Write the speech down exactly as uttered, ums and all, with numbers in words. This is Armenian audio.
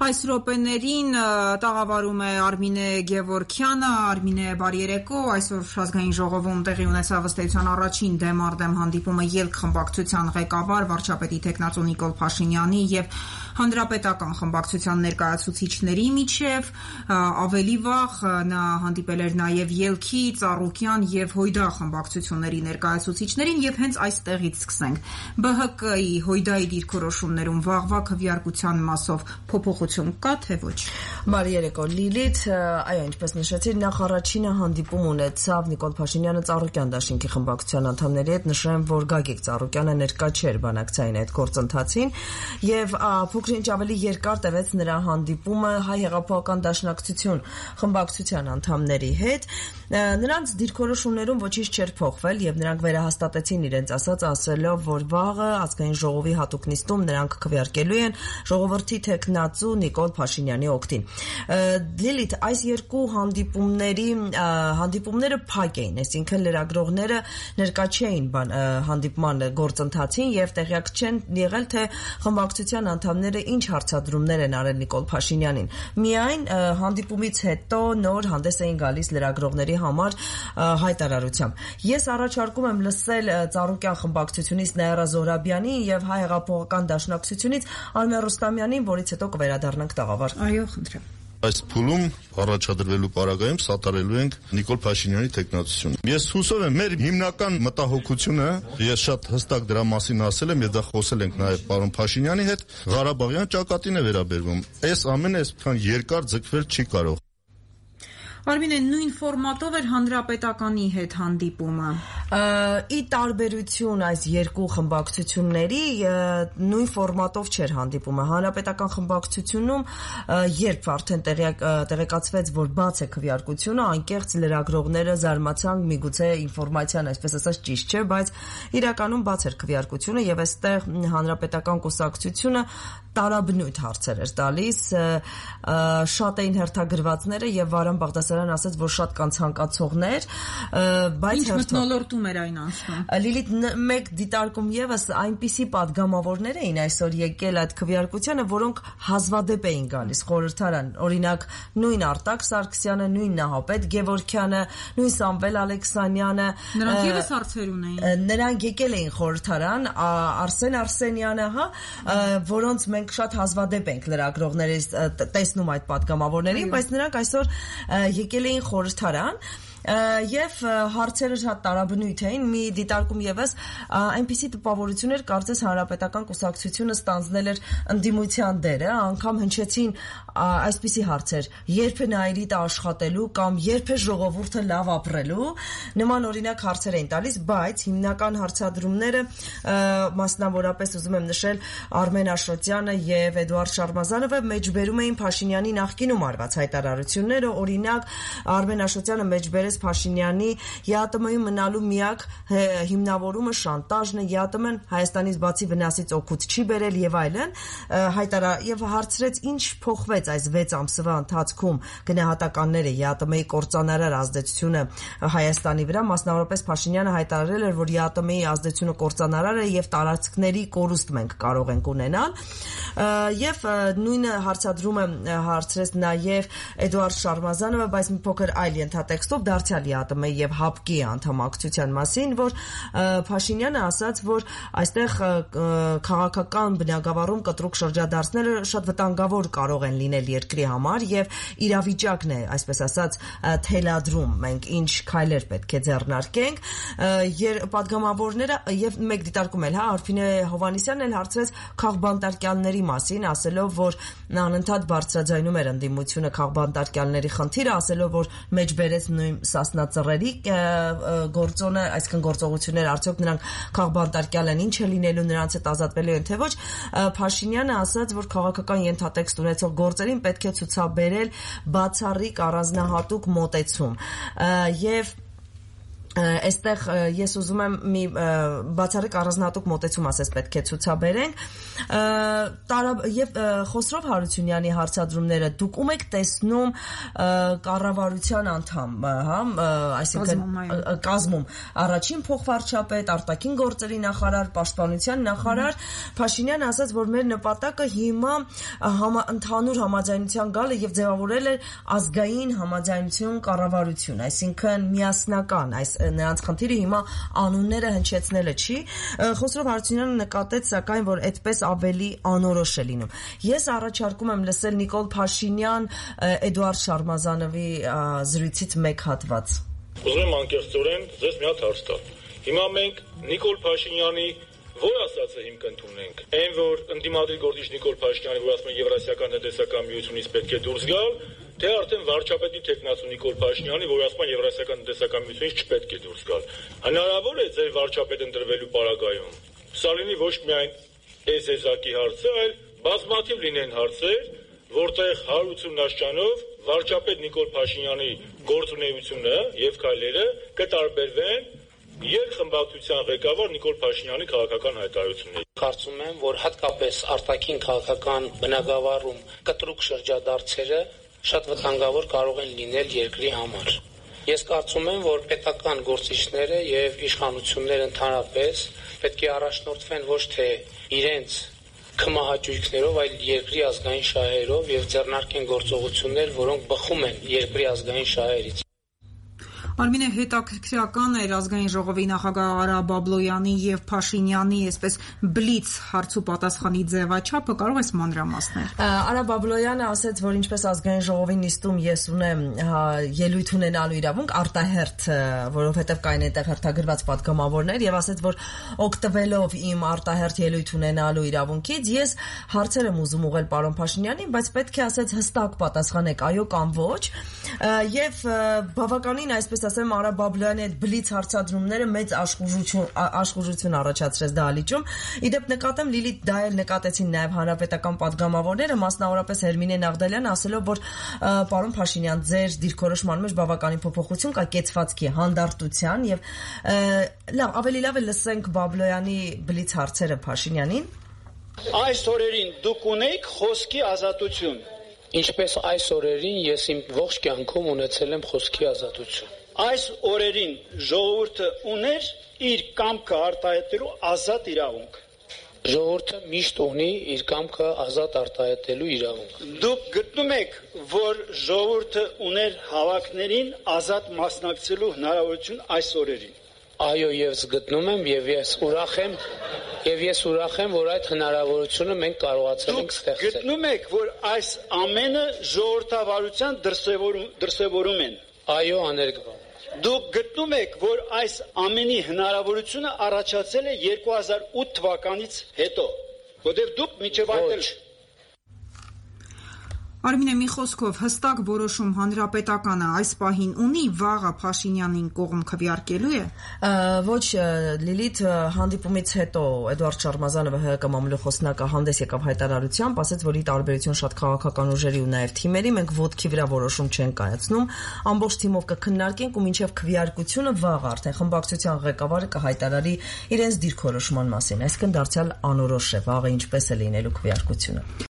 Այս րոպեներին տաղավարում է Արմինե Գևորգյանը։ Արմինե, բարի երեկո։ Այսօր ազգային ժողովում տեղի ունեցավ ըստ էության առաջին դեմ առ դեմ հանդիպումը ԵԼՔ խմբակցության ղեկավար վարչապետի տեխնացու Նիկոլ Փաշինյանի եւ Հանրապետական խմբակցության ներկայացուցիչների միջև։ Ավելի վաղ նա հանդիպել էր նաեւ ԵԼՔ-ի, Ծառուկյան եւ Հույդա խմբակցությունների ներկայացուցիչներին եւ հենց այստեղից սկսենք։ ԲՀԿ-ի Հույդայի դիրքորոշումներում վաղվա քվեարկության մասով փոփոխություն կա թե ոչ։ Բարի երեկո Լիլիթ, այո, ինչպես նշեցիր, նախ առաջինը հանդիպում ունեցավ Նիկոլ Փաշինյանը Ծառուկյան դաշինքի խմբակցության անդամների հետ։ Նշեմ, որ Գագիկ Ծառուկյանը ներկա չէր բանակցային այդ գործընթացին եւ փոքր-ինչ ավելի երկար տևեց նրա հանդիպումը Հայ հեղափոխական դաշնակցություն խմբակցության անդամների հետ։ Նրանց դիրքորոշումներում ոչինչ չէր փոխվել եւ նրանք վերահաստատեցին իրենց ասած, ասելով, որ վաղը ազգային ժողովի հատուկ նիստում նրանք քվեարկելու են ժողովրդի տեխնացու Նիկոլ Փաշինյանի օգտին։ Լիլիթ, այս երկու հանդիպումների հանդիպումները փակ էին, այսինքն լրագրողները ներկա չէին հանդիպման գործընթացին եւ տեղյակ չեն եղել, թե խմբակցության անդամները ինչ հարցադրումներ են արել Նիկոլ Փաշինյանին։ Միայն հանդիպումից հետո նոր հանդես էին գալիս լրագրողների համար հայտարարությամբ։ Ես առաջարկում եմ լսել Ծառուկյան խմբակցությունից Նաիրա Զոհրաբյանին եւ Հայ հեղափոխական դաշնակցությունից Արմեն Ռուստամյանին, որից հետո կվերադառնանք տաղավար։ Այո, խնդրեմ։ Այս փուլում առաջադրվելու պարագայում սատարելու ենք Նիկոլ Փաշինյանի տեխնացությունը։ Ես հուսով եմ, մեր հիմնական մտահոգությունը, ես շատ հստակ դրա մասին ասել եմ եւ դա խոսել ենք նաեւ պարոն Փաշինյանի հետ, Ղարաբաղյան ճակատին է վերաբերվում։ Այս ամենը այսքան երկար ձգվել չի կարող։ Արմինե, նույն ֆորմատով էր Հանրապետականի հետ հանդիպումը։ Ի տարբերություն այս երկու խմբակցությունների, նույն ֆորմատով չէր հանդիպումը։ Հանրապետական խմբակցությունում, երբ արդեն տեղեկացվեց, որ բաց է քվեարկությունը, անկեղծ լրագրողները զարմացան, միգուցե ինֆորմացիան, այսպես ասած, ճիշտ չէ, բայց իրականում բաց էր քվեարկությունը եւ այստեղ Հանրապետական կուսակցությունը տարաբնույթ հարցեր էր տալիս, շատ էին հերթագրվածները եւ Վարան Բաղդասարյան ասաց, որ շատ կան ցանկացողներ, բայց ինչ մթնոլորտում էր այն անցնում։ Լիլիթ, մեկ դիտարկում եւս այնպիսի падգամավորներ էին այսօր եկել այդ քվեարկությանը, որոնք հազվադեպ էին գալիս խորհրդարան, օրինակ նույն Արտակ Սարգսյանը, նույն Նահապետ Գևորգյանը, նույն Սամվել Ալեքսանյանը, նրանք եւս հարցեր ունեին։ Նրանք եկել էին խորհրդարան, Արսեն Արսենյանը, հա, որոնց մենք շատ հազվադեպ ենք լրագրողներից տեսնում այդ падգամավորներին, բայց նրանք այսօր եկել էին խորհրդարան եւ հարցերը շատ տարաբնույթ էին։ Մի դիտարկում եւս այնպիսի տպավորություններ, կարծես Հանրապետական կուսակցությունը ստանձնել էր ընդդիմության դերը, անգամ հնչեցին այսպիսի հարցեր. երբ է Նաիրիտը աշխատելու կամ երբ է ժողովուրդը լավ ապրելու, նման օրինակ հարցեր էին տալիս, բայց հիմնական հարցադրումները, մասնավորապես ուզում եմ նշել Արմեն Աշոտյանը եւ Էդուարդ Շարմազանովը մեջբերում էին Փաշինյանի նախկինում արված հայտարարությունները, օրինակ Արմեն Աշոտյանը մեջբերեց Փաշինյանի ԵԱՏՄ-ում մնալու միակ հիմնավորումը շանտաժն է, ԵԱՏՄ-ն Հայաստանից բացի վնասից օգուտ չի բերել եւ այլն, հայտարա եւ հարցրեց ինչ փոխվեց այս վեց ամսվա ընթացքում գնահատականները ԵԱՏՄ-ի կործանարար ազդեցությունը Հայաստանի վրա, մասնավորապես Փաշինյանը հայտարարել էր, որ ԵԱՏՄ-ի ազդեցությունը կործանարար է եւ տարածքների կորուստ մենք կարող ենք ունենալ, եւ նույնը հարցադրում է հարցրեց նաեւ Էդուարդ Շարմազանովը, բայց մի փոքր այլ ենթատեքստով դարձյալ ԵԱՏՄ-ի եւ ՀԱՊԿ-ի անդամակցության մասին, որ Փաշինյանը ասաց, որ այստեղ քաղաքական բնագավառում կտրուկ շրջադարձները շատ վտանգավոր կարող են լինել երկրի համար եւ իրավիճակն է, այսպես ասած, թելադրում, մենք ինչ քայլեր պետք է ձեռնարկենք, падգամավորները եւ մեկ դիտարկում էլ, հա, Արփինե Հովհաննիսյանն էլ հարցրեց քաղբանտարկյալների մասին, ասելով, որ անընդհատ բարձրաձայնում էր ընդդիմությունը քաղբանտարկյալների խնդիրը, ասելով, որ մեջբերեց նույն Սասնա Ծռերի գործոնը, այսինքն գործողություններ, արդյոք նրանք քաղբանտարկյալ են, ինչ է լինելու, նրանց հետ ազատվելու են թե ոչ։ Փաշինյանը ասաց, որ քաղաքական ենթատեքստ ունեցող գործերին պետք է ցուցաբերել բացառիկ առանձնահատուկ մոտեցում եւ Այստեղ ես ուզում եմ մի բացառիկ առանձնահատուկ մոտեցում ասես պետք է ցուցաբերենք եւ Խոսրով Հարությունյանի հարցադրումները դուք ում եք տեսնում կառավարության անդամ, հա, այսինքն կազմում առաջին փոխվարչապետ, արտաքին գործերի նախարար, պաշտպանության նախարար Փաշինյանը ասաց, որ մեր նպատակը հիմա ընդհանուր համաձայնության գալը եւ ձևավորել է ազգային համաձայնություն կառավարություն, այսինքն միասնական այս նրանց խնդիրը հիմա անունները հնչեցնելը չի Խոսրով Հարությունյանը նկատեց սակայն որ այդպես ավելի անորոշ է լինում ես առաջարկում եմ լսել Նիկոլ Փաշինյան Էդուարդ Շարմազանովի զրույցից մեկ հատված Ուզում եմ անկեղծորեն ձեզ մի հատ հարց տալ հիմա մենք Նիկոլ Փաշինյանի որ ասածը հիմք ընդունենք այն որ ընդդիմադիր գործիչ Նիկոլ Փաշինյանը որ ասում է Եվրասիական տնտեսական միությունից պետք է դուրս գալ թե արդեն վարչապետի տեխնացու Նիկոլ Փաշինյանի որ ասում է Եվրասիական տնտեսական միությունից չպետք է դուրս գալ հնարավոր է ձեր վարչապետ ընտրվելու պարագայում սա լինի ոչ միայն էզեզակի հարցը այլ բազմաթիվ լինեն հարցեր որտեղ հարություն նաշճանով վարչապետ Նիկոլ Փաշինյանի գործունեությունը եւ քայլերը կտարբերվեն Երկխմբակցության ղեկավար Նիկոլ Փաշինյանի քաղաքական հայտարարությունները Կարծում եմ, որ հատկապես արտաքին քաղաքական բնագավառում կտրուկ շրջադարձերը շատ վտանգավոր կարող են լինել երկրի համար։ Ես կարծում եմ, որ պետական գործիչները եւ իշխանությունները ընդհանրապես պետք է առաջնորդվեն ոչ թե իրենց կմահաճույքներով, այլ երկրի ազգային շահերով եւ ձեռնարկեն գործողություններ, որոնք բխում են երկրի ազգային շահերից։ Արմինե հետաքրքրական էր ազգային ժողովի նախագահ Արա Բաբլոյանի եւ Փաշինյանի այսպես բլից հարց ու պատասխանի ձևաչափը կարող ես մանրամասնել։ Արա Բաբլոյանը ասաց, որ ինչպես ազգային ժողովի նիստում ես ունեմ ելույթ ունենալու իրավունք արտահերթ, որովհետեւ կային այդտեղ հերթագրված պատգամավորներ եւ ասաց, որ օգտվելով իմ արտահերթ ելույթ ունենալու իրավունքից ես հարցեր եմ ուզում ուղղել պարոն Փաշինյանին, բայց պետք է ասած հստակ պատասխանեք այո կամ ոչ եւ բավականին այսպես ասեմ Արա Բաբլոյանի այդ բլից հարցադրումները մեծ աշխուժություն աշխուժություն առաջացրեց դահլիճում։ Իդեպ նկատեմ Լիլիթ դա էլ նկատեցին նաև հանրապետական падգամավորները, մասնավորապես Հերմինե Նաղդալյանը ասելով, որ պարոն Փաշինյան, ձեր դիրքորոշման մեջ բավականին փոփոխություն կա կեցվածքի, հանդարտության եւ լավ, ավելի լավ է լսենք Բաբլոյանի բլից հարցերը Փաշինյանին։ Այս օրերին դուք ունեք խոսքի ազատություն։ Ինչպես այս օրերին ես իմ ողջ կյանքում ունեցել եմ խոսքի ազատություն։ Այս օրերին ժողովուրդը ուներ իր կամքը արտահայտելու ազատ իրավունք։ Ժողովուրդը միշտ ունի իր կամքը ազատ արտահայտելու իրավունք։ Դուք գտնում եք, որ ժողովուրդը ուներ հավաքներին ազատ մասնակցելու հնարավորություն այս օրերին։ Այո, ես գտնում եմ եւ ես ուրախ եմ եւ ես ուրախ եմ, որ այդ հնարավորությունը մենք կարողացել ենք ստեղծել։ Դուք գտնում եք, որ այս ամենը ժողովրդավարության դրսևորում են։ Այո, աներկբա։ Դուք գտնում եք, որ այս ամենի հնարավորությունը առաջացել է երկու հազար ութ թվականից հետո, որտեղ դուք միջև այդ էլ Արմինե մի խոսքով հստակ որոշում հանրապետականը այս պահին ունի վաղը Փաշինյանին կողմ քվեարկելու է։ Ոչ Լիլիթ հանդիպումից հետո Էդուարդ Շարմազանովը ՀՀԿ մամուլի խոսնակը հանդես եկավ հայտարարությամբ, ասաց, որ ի տարբերություն շատ քաղաքական ուժերի ու նաև թիմերի մենք ոտքի վրա որոշում չենք կայացնում, ամբողջ թիմով կքննարկենք ու մինչև քվեարկությունը վաղ արդեն խմբակցության ղեկավարը կհայտարարի իրենց դիրքորոշման մասին, այսինքն դարձյալ անորոշ է վաղը ինչպես է լինելու քվեարկությունը։